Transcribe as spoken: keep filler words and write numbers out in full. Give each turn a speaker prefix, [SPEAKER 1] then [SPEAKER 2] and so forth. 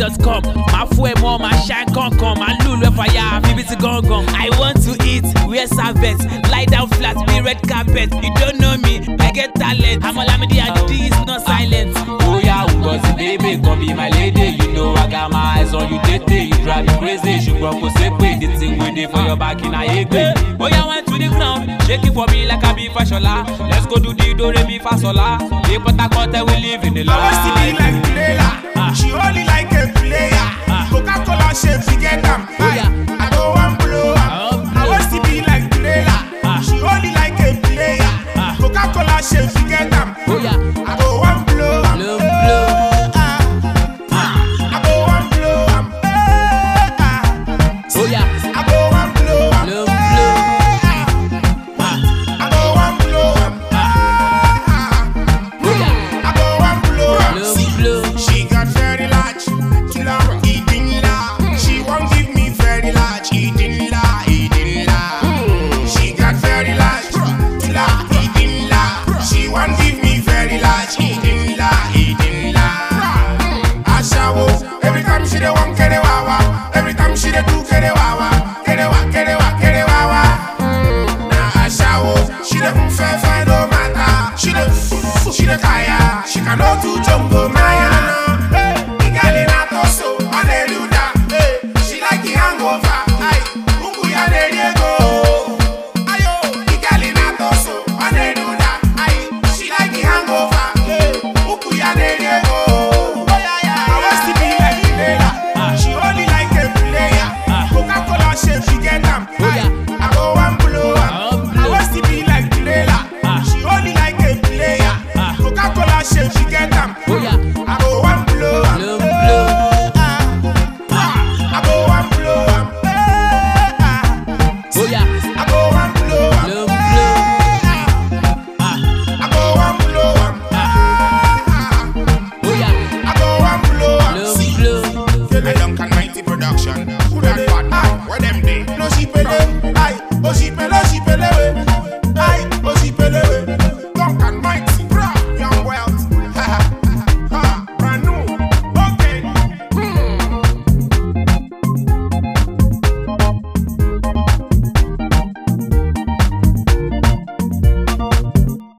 [SPEAKER 1] dot com. My fuel more, my shine con come. My lulu fire, baby to gone gone. I want to eat, wear servants, lie down flat, be red carpet. You don't know me, I get talent. I'm all I'm the and the is not silent.
[SPEAKER 2] Oh yeah, Ngozi baby, come be my lady. You know I got my eyes on you, tete. You drive me crazy, you broke for separate. The thing we did for your back in a egg.
[SPEAKER 1] Oh yeah, went to the ground, shake it for me like I be fashola. Let's go do the do re mi fa sola. Hey, but I can't tell we live in the life.
[SPEAKER 3] I want to be like Layla, she only like a player. Coca-Cola shape, she get them.